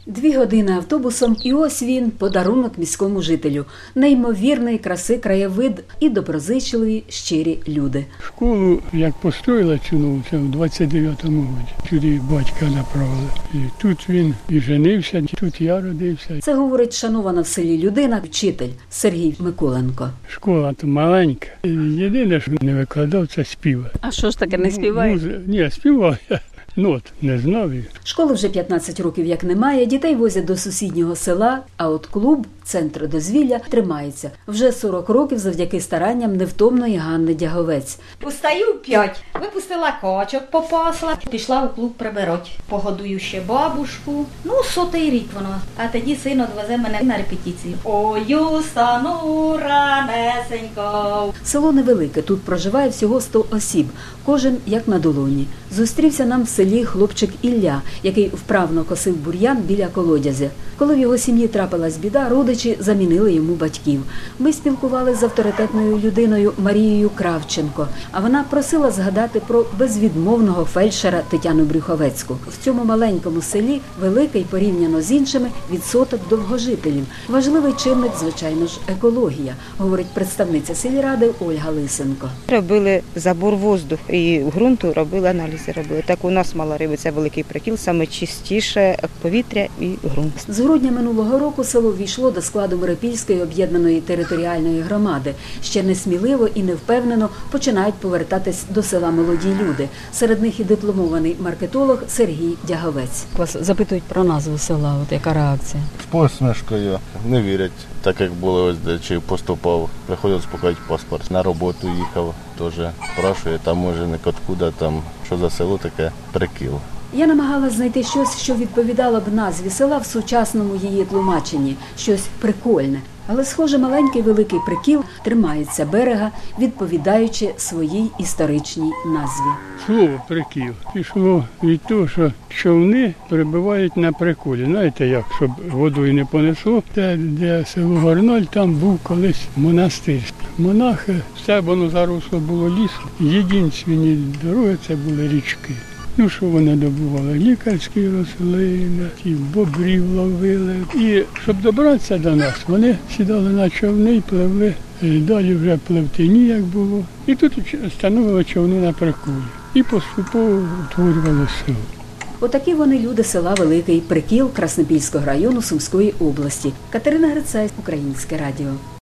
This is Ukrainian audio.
2 години автобусом, і ось він, подарунок міському жителю. Неймовірної краси краєвид і доброзичливі, щирі люди. Школу, як построїла цю нову, це в 29-му році. Сюди батька направили. І тут він і женився, тут я родився. Це говорить шанована в селі людина, вчитель Сергій Миколенко. Школа то маленька. Єдине, що не викладав, це співа. А що ж таке, не співає? Ні, співав я. Нот не знав. Школи вже 15 років як немає, дітей возять до сусіднього села, а от клуб, центр дозвілля, тримається. Вже 40 років завдяки старанням невтомної Ганни Дяговець. Устаю в 5, випустила качок, попасла, пішла у клуб прибирать. Погодую ще бабушку. 100-й рік воно. А тоді син відвезе мене на репетицію. Ой, устану ранесенько. Село невелике, тут проживає всього 100 осіб, кожен як на долоні. Зустрівся нам в селі хлопчик Ілля, який вправно косив бур'ян біля колодязя. Коли в його сім'ї трапилась біда, родичі замінили йому батьків. Ми спілкувалися з авторитетною людиною Марією Кравченко, а вона просила згадати про безвідмовного фельдшера Тетяну Брюховецьку. В цьому маленькому селі великий порівняно з іншими відсоток довгожителів. Важливий чинник, звичайно ж, екологія, говорить представниця сільради Ольга Лисенко. Робили забор воздуху і ґрунту робили аналізи. Так у нас мала риби, це великий прикіл, саме чистіше повітря і ґрунт. З грудня минулого року село ввійшло до складу Миропільської об'єднаної територіальної громади. Ще несміливо і невпевнено починають повертатись до села молоді люди. Серед них і дипломований маркетолог Сергій Дяговець. Вас запитують про назву села, от яка реакція? З посмішкою, не вірять, так як було ось де, чи поступав. Приходив спокійно паспорт, на роботу їхав, теж спрашує, там може не откуда, там, що за село таке, Прикіл. Я намагалась знайти щось, що відповідало б назві села в сучасному її тлумаченні, щось прикольне. Але, схоже, маленький великий Прикіл тримається берега, відповідаючи своїй історичній назві. Слово «прикіл» пішло від того, що човни прибувають на приколі. Знаєте як, щоб водою не понесло. Те, де село Горноль, там був колись монастир. Монахи, все воно заросло було лісом. Єдинственні дороги – це були річки. Що вони добували? Лікарські рослини, бобрів ловили. І щоб добратися до нас, вони сідали на човни і пливли. Далі вже пливти ніяк було. І тут встановили човни на приколі. І поступово утворювали село. Отакі вони люди села Великий Прикіл Краснопільського району Сумської області. Катерина Грицай, Українське радіо.